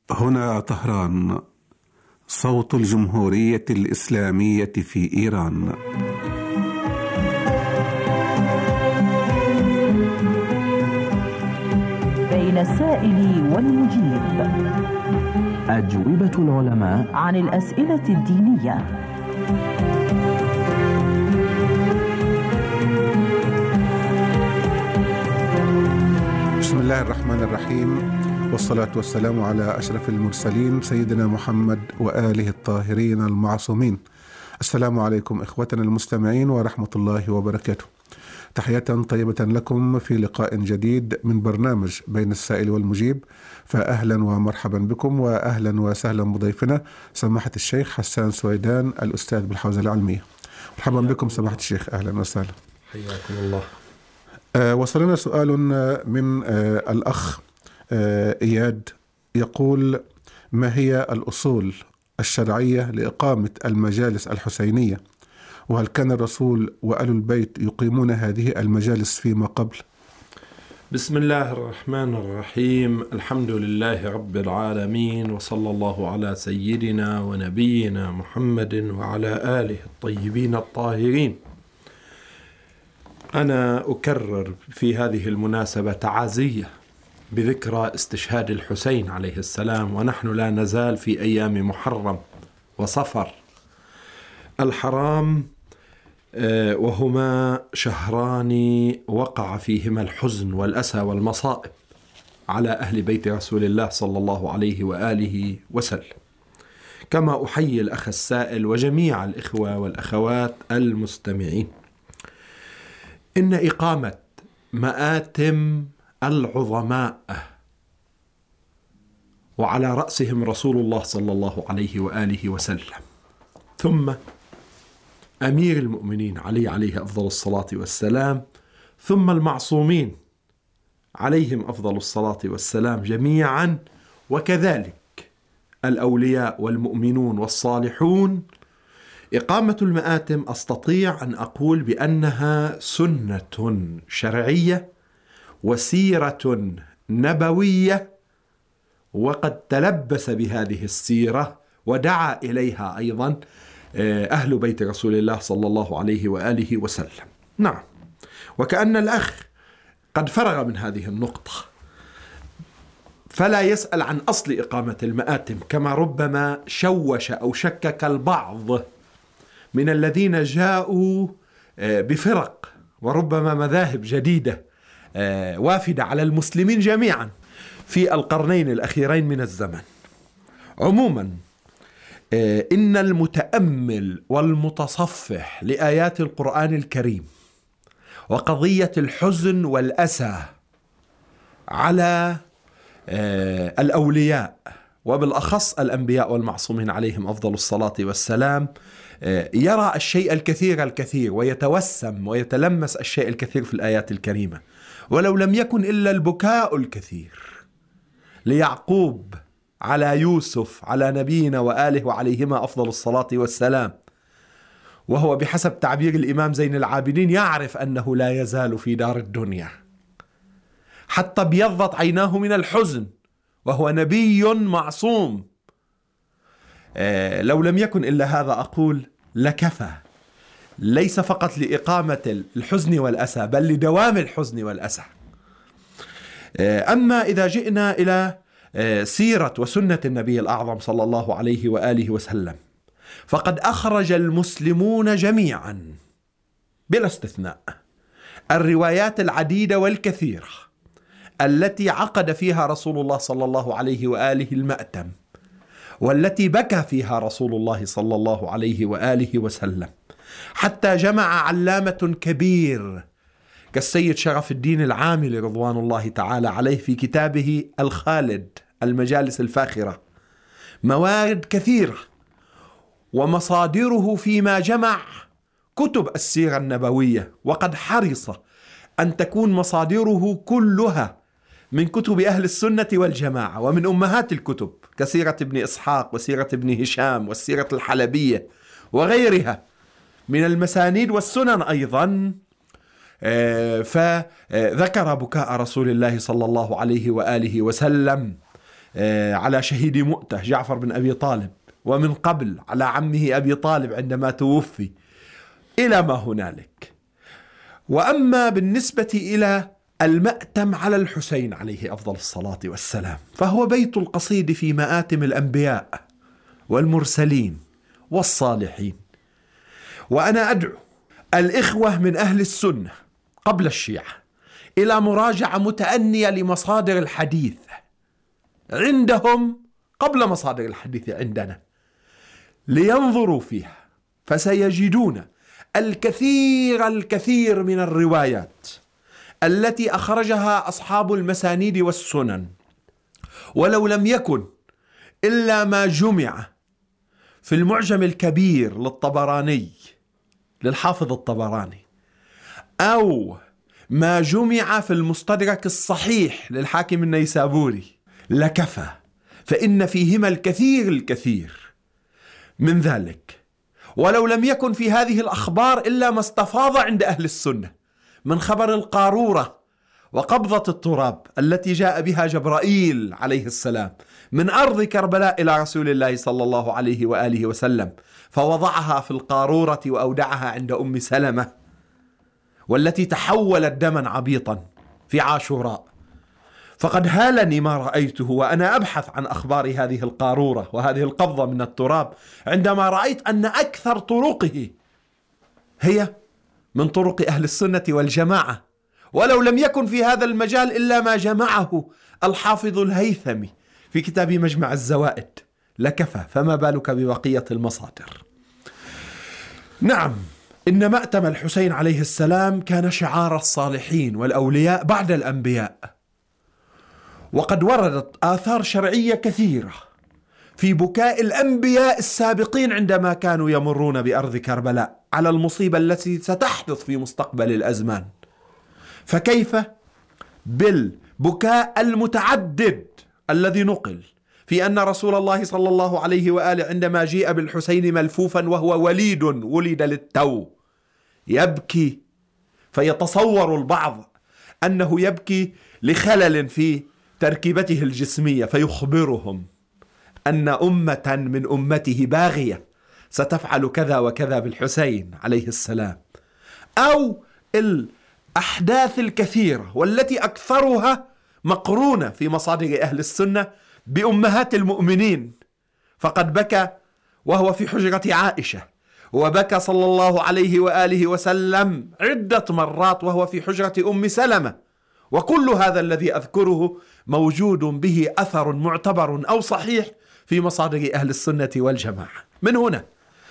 هنا طهران، صوت الجمهورية الإسلامية في إيران. بين السائل والمجيب، أجوبة العلماء عن الأسئلة الدينية. بسم الله الرحمن الرحيم، والصلاة والسلام على أشرف المرسلين سيدنا محمد وآله الطاهرين المعصومين. السلام عليكم إخوتنا المستمعين ورحمة الله وبركاته. تحية طيبة لكم في لقاء جديد من برنامج بين السائل والمجيب، فأهلا ومرحبا بكم، وأهلا وسهلا بضيفنا سماحة الشيخ حسان سويدان الأستاذ بالحوزة العلمية. مرحبا بكم سماحة الشيخ، أهلا وسهلا. حياكم الله. وصلنا سؤال من الأخ إياد، يقول: ما هي الأصول الشرعية لإقامة المجالس الحسينية؟ وهل كان الرسول وآل البيت يقيمون هذه المجالس فيما قبل؟ بسم الله الرحمن الرحيم، الحمد لله رب العالمين، وصلى الله على سيدنا ونبينا محمد وعلى آله الطيبين الطاهرين. أنا أكرر في هذه المناسبة تعازية بذكرى استشهاد الحسين عليه السلام، ونحن لا نزال في أيام محرم وصفر الحرام، وهما شهران وقع فيهما الحزن والأسى والمصائب على أهل بيت رسول الله صلى الله عليه وآله وسلم. كما أحيي الأخ السائل وجميع الإخوة والأخوات المستمعين، إن إقامة مآتم العظماء وعلى رأسهم رسول الله صلى الله عليه وآله وسلم، ثم أمير المؤمنين عليه أفضل الصلاة والسلام، ثم المعصومين عليهم أفضل الصلاة والسلام جميعا، وكذلك الأولياء والمؤمنون والصالحون. إقامة المآتم أستطيع أن أقول بأنها سنة شرعية وسيرة نبوية، وقد تلبس بهذه السيرة ودعا إليها أيضا أهل بيت رسول الله صلى الله عليه وآله وسلم. نعم، وكأن الأخ قد فرغ من هذه النقطة، فلا يسأل عن أصل إقامة المآتم، كما ربما شوش أو شكك البعض من الذين جاءوا بفرق وربما مذاهب جديدة وافدة على المسلمين جميعا في القرنين الأخيرين من الزمن. عموما، إن المتأمل والمتصفح لآيات القرآن الكريم وقضية الحزن والأسى على الأولياء وبالأخص الأنبياء والمعصومين عليهم أفضل الصلاة والسلام يرى الشيء الكثير ويتوسم ويتلمس الشيء الكثير في الآيات الكريمة، ولو لم يكن إلا البكاء الكثير ليعقوب على يوسف على نبينا وآله وعليهما أفضل الصلاة والسلام، وهو بحسب تعبير الإمام زين العابدين يعرف أنه لا يزال في دار الدنيا حتى ابيضت عيناه من الحزن، وهو نبي معصوم. لو لم يكن إلا هذا أقول لكفى، ليس فقط لإقامة الحزن والأسى بل لدوام الحزن والأسى. أما إذا جئنا إلى سيرة وسنة النبي الأعظم صلى الله عليه وآله وسلم، فقد أخرج المسلمون جميعا بلا استثناء الروايات العديدة والكثيرة التي عقد فيها رسول الله صلى الله عليه وآله المأتم، والتي بكى فيها رسول الله صلى الله عليه وآله وسلم، حتى جمع علامة كبير كالسيد شرف الدين العاملي رضوان الله تعالى عليه في كتابه الخالد المجالس الفاخرة موارد كثيرة، ومصادره فيما جمع كتب السيرة النبوية، وقد حرص أن تكون مصادره كلها من كتب أهل السنة والجماعة ومن أمهات الكتب كسيرة ابن إسحاق وسيرة ابن هشام والسيرة الحلبية وغيرها من المسانيد والسنن أيضا. فذكر بكاء رسول الله صلى الله عليه وآله وسلم على شهيد مؤتة جعفر بن أبي طالب، ومن قبل على عمه أبي طالب عندما توفي، إلى ما هنالك. وأما بالنسبة إلى المأتم على الحسين عليه أفضل الصلاة والسلام، فهو بيت القصيد في مآتم الأنبياء والمرسلين والصالحين. وأنا أدعو الإخوة من أهل السنة قبل الشيعة إلى مراجعة متأنية لمصادر الحديث عندهم قبل مصادر الحديث عندنا، لينظروا فيها، فسيجدون الكثير من الروايات التي أخرجها أصحاب المسانيد والسنن، ولو لم يكن إلا ما جمع في المعجم الكبير للطبراني للحافظ الطبراني، أو ما جمع في المستدرك الصحيح للحاكم النيسابوري، لكفى، فإن فيهما الكثير من ذلك. ولو لم يكن في هذه الأخبار إلا ما استفاض عند أهل السنة من خبر القارورة وقبضة التراب التي جاء بها جبرائيل عليه السلام من أرض كربلاء إلى رسول الله صلى الله عليه وآله وسلم، فوضعها في القارورة وأودعها عند أم سلمة، والتي تحولت دما عبيطا في عاشوراء. فقد هالني ما رأيته وأنا أبحث عن أخبار هذه القارورة وهذه القبضة من التراب، عندما رأيت أن أكثر طرقه هي من طرق أهل السنة والجماعة، ولو لم يكن في هذا المجال إلا ما جمعه الحافظ الهيثمي في كتاب مجمع الزوائد لكفى، فما بالك ببقية المصادر. نعم، إن مأتم الحسين عليه السلام كان شعار الصالحين والأولياء بعد الأنبياء، وقد وردت آثار شرعية كثيرة في بكاء الأنبياء السابقين عندما كانوا يمرون بأرض كربلاء على المصيبة التي ستحدث في مستقبل الأزمان، فكيف بالبكاء المتعدد الذي نقل في أن رسول الله صلى الله عليه وآله عندما جيء بالحسين ملفوفا وهو وليد ولد للتو يبكي، فيتصور البعض أنه يبكي لخلل في تركيبته الجسمية، فيخبرهم أن أمة من أمته باغية ستفعل كذا وكذا بالحسين عليه السلام، أو الأحداث الكثيرة والتي أكثرها مقرونة في مصادر أهل السنة بأمهات المؤمنين، فقد بكى وهو في حجرة عائشة، وبكى صلى الله عليه وآله وسلم عدة مرات وهو في حجرة أم سلمة، وكل هذا الذي أذكره موجود به أثر معتبر أو صحيح في مصادر أهل السنة والجماعة. من هنا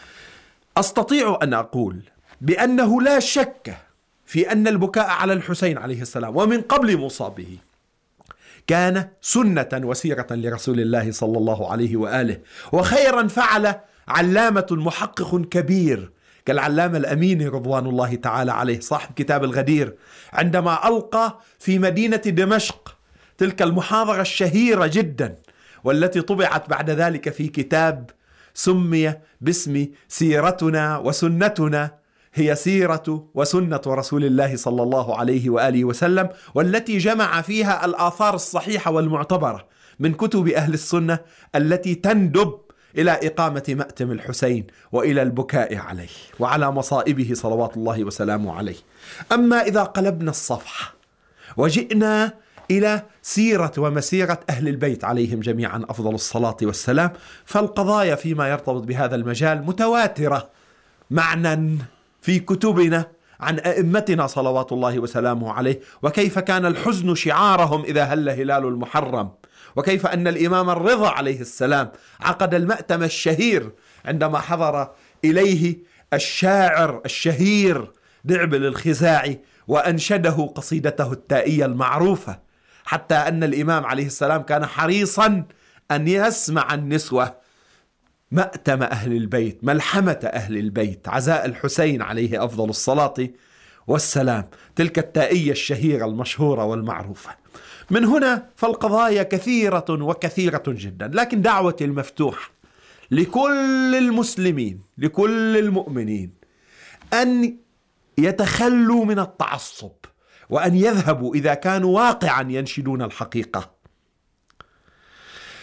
أستطيع أن أقول بأنه لا شك في أن البكاء على الحسين عليه السلام ومن قبل مصابه كان سنة وسيرة لرسول الله صلى الله عليه وآله، وخيرا فعل علامة محقق كبير كالعلامة الأمين رضوان الله تعالى عليه صاحب كتاب الغدير، عندما ألقى في مدينة دمشق تلك المحاضرة الشهيرة جدا، والتي طبعت بعد ذلك في كتاب سمي باسم سيرتنا وسنتنا، هي سيرة وسنة رسول الله صلى الله عليه وآله وسلم، والتي جمع فيها الآثار الصحيحة والمعتبرة من كتب أهل السنة التي تندب إلى إقامة مأتم الحسين وإلى البكاء عليه وعلى مصائبه صلوات الله وسلامه عليه. أما إذا قلبنا الصفحة وجئنا إلى سيرة ومسيرة أهل البيت عليهم جميعا أفضل الصلاة والسلام، فالقضايا فيما يرتبط بهذا المجال متواترة معنى في كتبنا عن أئمتنا صلوات الله وسلامه عليه، وكيف كان الحزن شعارهم إذا هل هلال المحرم، وكيف أن الإمام الرضا عليه السلام عقد المأتم الشهير عندما حضر إليه الشاعر الشهير دعبل الخزاعي وأنشده قصيدته التائية المعروفة، حتى أن الإمام عليه السلام كان حريصا أن يسمع النسوة مأتم أهل البيت، ملحمة أهل البيت، عزاء الحسين عليه أفضل الصلاة والسلام، تلك التائية الشهيرة المشهورة والمعروفة. من هنا فالقضايا كثيرة وكثيرة جدا، لكن دعوتي المفتوحة لكل المسلمين لكل المؤمنين أن يتخلوا من التعصب، وأن يذهبوا إذا كانوا واقعا ينشدون الحقيقة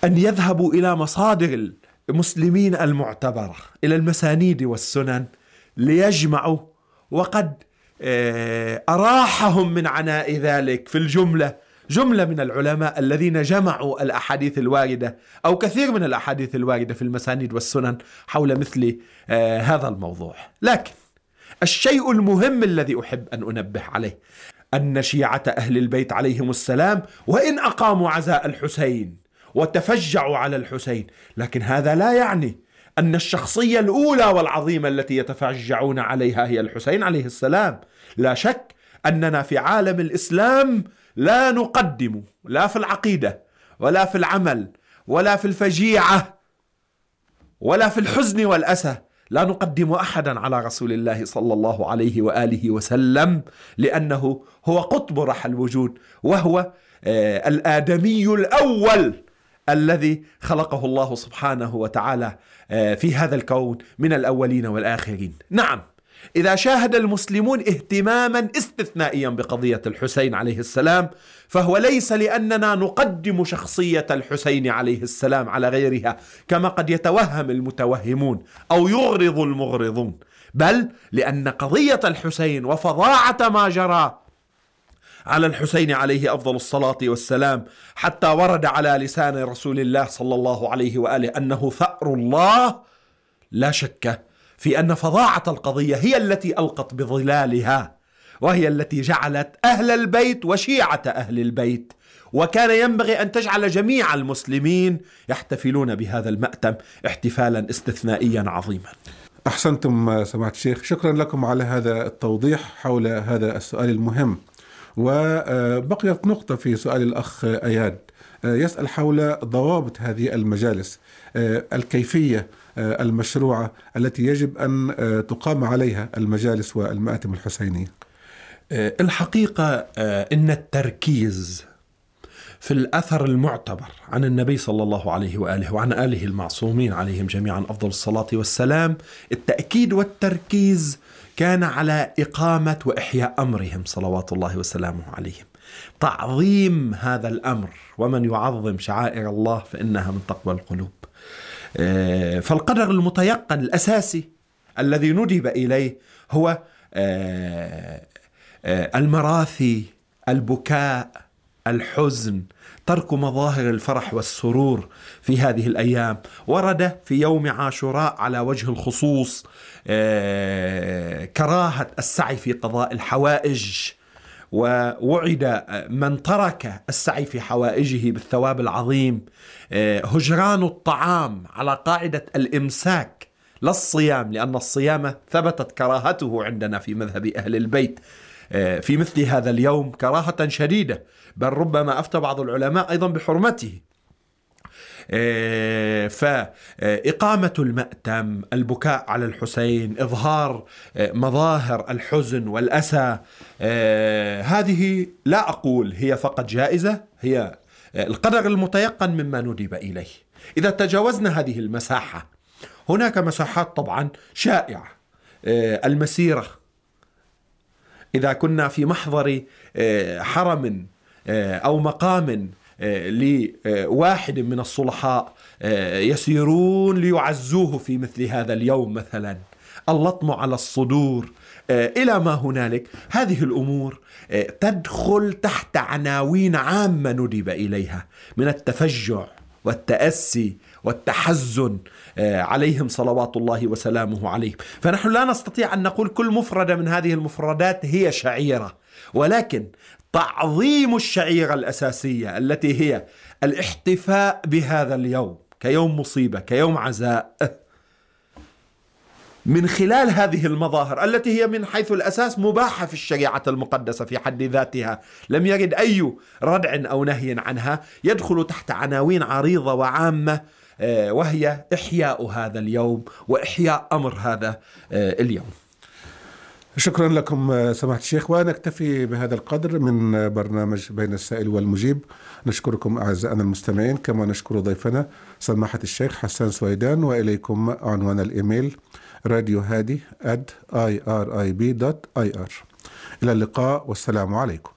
أن يذهبوا إلى مصادر المسلمين المعتبرة، إلى المسانيد والسنن ليجمعوا، وقد أراحهم من عناء ذلك في جملة من العلماء الذين جمعوا الأحاديث الواردة أو كثير من الأحاديث الواردة في المسانيد والسنن حول مثل هذا الموضوع. لكن الشيء المهم الذي أحب أن أنبه عليه أن شيعة أهل البيت عليهم السلام وإن أقاموا عزاء الحسين وتفجعوا على الحسين، لكن هذا لا يعني أن الشخصية الأولى والعظيمة التي يتفجعون عليها هي الحسين عليه السلام. لا شك أننا في عالم الإسلام لا نقدم، لا في العقيدة ولا في العمل ولا في الفجيعة ولا في الحزن والأسى، لا نقدم أحدا على رسول الله صلى الله عليه وآله وسلم، لأنه هو قطب رحى الوجود، وهو الآدمي الأول الذي خلقه الله سبحانه وتعالى في هذا الكون من الأولين والآخرين. نعم، إذا شاهد المسلمون اهتماما استثنائيا بقضية الحسين عليه السلام، فهو ليس لأننا نقدم شخصية الحسين عليه السلام على غيرها كما قد يتوهم المتوهمون أو يغرض المغرضون، بل لأن قضية الحسين وفظاعة ما جرى على الحسين عليه أفضل الصلاة والسلام، حتى ورد على لسان رسول الله صلى الله عليه وآله أنه ثأر الله، لا شك في أن فظاعة القضية هي التي ألقت بظلالها، وهي التي جعلت أهل البيت وشيعة أهل البيت، وكان ينبغي أن تجعل جميع المسلمين يحتفلون بهذا المأتم احتفالا استثنائيا عظيما. أحسنتم سماحة الشيخ، شكرا لكم على هذا التوضيح حول هذا السؤال المهم. وبقيت نقطة في سؤال الأخ أياد، يسأل حول ضوابط هذه المجالس، الكيفية المشروعة التي يجب أن تقام عليها المجالس والمآتم الحسينية. الحقيقة إن التركيز في الأثر المعتبر عن النبي صلى الله عليه وآله وعن آله المعصومين عليهم جميعا أفضل الصلاة والسلام، التأكيد والتركيز كان على إقامة وإحياء أمرهم صلوات الله وسلامه عليهم، تعظيم هذا الأمر، ومن يعظم شعائر الله فإنها من تقوى القلوب. فالقدر المتيقن الأساسي الذي ندب إليه هو المراثي، البكاء، الحزن، ترك مظاهر الفرح والسرور في هذه الأيام. ورد في يوم عاشوراء على وجه الخصوص كراهة السعي في قضاء الحوائج، ووعد من ترك السعي في حوائجه بالثواب العظيم، هجران الطعام على قاعدة الإمساك لا الصيام، لأن الصيام ثبتت كراهته عندنا في مذهب أهل البيت في مثل هذا اليوم كراهة شديدة، بل ربما أفتى بعض العلماء أيضا بحرمته. فإقامة المأتم، البكاء على الحسين، إظهار مظاهر الحزن والأسى، هذه لا أقول هي فقط جائزة، هي القدر المتيقن مما ندب إليه. إذا تجاوزنا هذه المساحة، هناك مساحات طبعا شائعة، المسيرة، إذا كنا في محضر حرم أو مقام لواحد من الصلحاء يسيرون ليعزوه في مثل هذا اليوم، مثلا اللطم على الصدور إلى ما هنالك، هذه الأمور تدخل تحت عناوين عامة ندب إليها من التفجع والتأسي والتحزن عليهم صلوات الله وسلامه عليه. فنحن لا نستطيع أن نقول كل مفردة من هذه المفردات هي شعيرة، ولكن تعظيم الشعيرة الأساسية التي هي الاحتفاء بهذا اليوم كيوم مصيبة، كيوم عزاء، من خلال هذه المظاهر التي هي من حيث الأساس مباحة في الشريعة المقدسة في حد ذاتها، لم يرد أي ردع أو نهي عنها، يدخل تحت عناوين عريضة وعامة، وهي إحياء هذا اليوم وإحياء أمر هذا اليوم. شكرا لكم سماحة الشيخ، ونكتفي بهذا القدر من برنامج بين السائل والمجيب. نشكركم أعزائنا المستمعين، كما نشكر ضيفنا سماحة الشيخ حسان سويدان. وإليكم عنوان الإيميل radiohadi@irib.ir. إلى اللقاء والسلام عليكم.